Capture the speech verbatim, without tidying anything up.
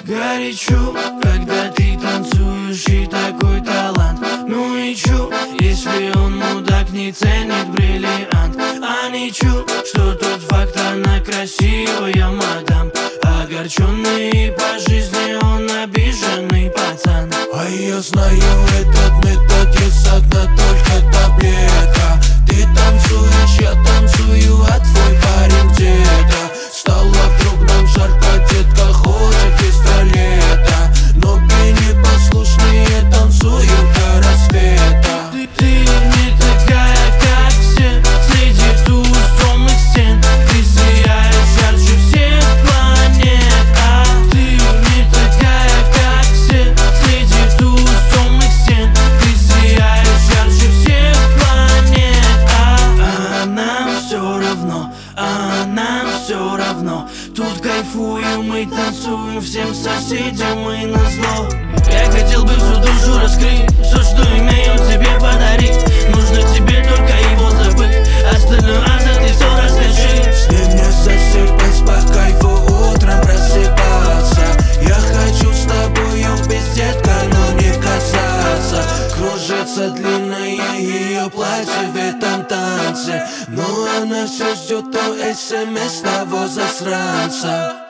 Горячо, когда ты танцуешь и такой талант. Ну и чё, если он мудак, не ценит бриллиант. А ничего, что тот факт, она красивая мадам. Огорченный по жизни, он обиженный пацан. А я знаю этот метод, есть одна только таблетка. Ты танцуешь, я танцую, а твой парень где-то. Стало вдруг нам жарко, детка хочет пистолета. Ноги непослушные танцуют до рассвета. Ты, ты не такая, как все, среди тусовых стен. Ты сияешь ярче всех планет. А ты не такая, как все, среди тусовых стен. Ты сияешь ярче всех планет. А, а нам все равно, а нам все равно. Тут кайфуем, мы танцуем, всем соседям мы назло. Я хотел бы всю душу раскрыть, все, что имею, тебе подарить. Нужно тебе только его забыть, остальное аза ты все расскажи. С ним не засыпать, по кайфу утром просыпаться. Я хочу с тобою без детка, но не касаться. Кружится длинное ее платье в этом танце, но она все ждет то смс того засранца.